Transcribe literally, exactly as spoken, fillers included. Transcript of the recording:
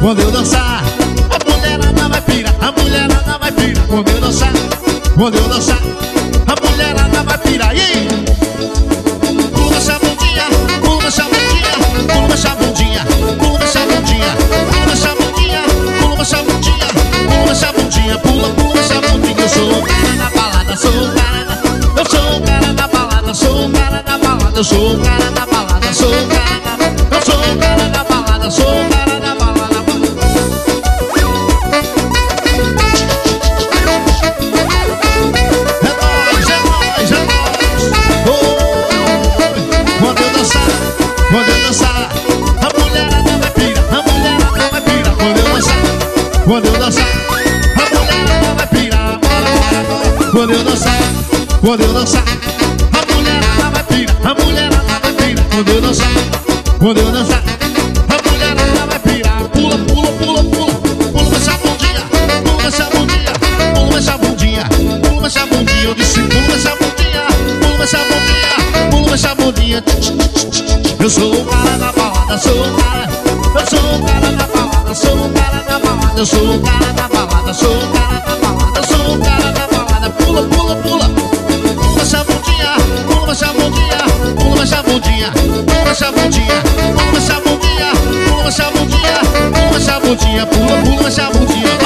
quando eu dançar. A mulherada vai pirar, a mulherada vai pirar quando eu dançar. Quando eu dançar, a mulherada vai pirar. E aí? Pula essa bundinha, pula essa bundinha, pula essa bundinha, pula essa bundinha, pula essa bundinha, pula essa bundinha, pula essa bundinha, pula, pula essa bundinha. Eu sou o cara da balada, sou o cara da... Eu sou o cara da balada, sou o cara da balada, eu sou o cara da balada, sou o cara da... Eu sou o cara da balada, sou o cara da balada. Quando eu dançar, a mulherada vai pirar, a mulherada vai pirar. Quando eu dançar, quando eu dançar, a mulherada vai pirar. Bora, bora, bora. Quando eu dançar, quando eu dançar, a mulherada vai pirar, a mulherada vai pirar. Quando eu dançar, quando eu dançar, a mulherada vai pirar. Pula, pula, pula, pula, pula essa bundinha, pula essa bundinha, pula essa bundinha, pula essa bundinha. Eu disse pula essa bundinha, pula essa bundinha, pula essa bundinha. Eu sou o cara da balada, sou o cara. Eu sou o cara da balada, sou o cara da balada. Eu sou o cara da balada, sou o cara da balada. Eu sou o cara da balada. Pula, pula, pula. Pula essa bundinha, pula essa bundinha, pula essa bundinha, pula essa bundinha, pula essa bundinha, pula essa bundinha, pula essa bundinha, pula, pula essa bundinha.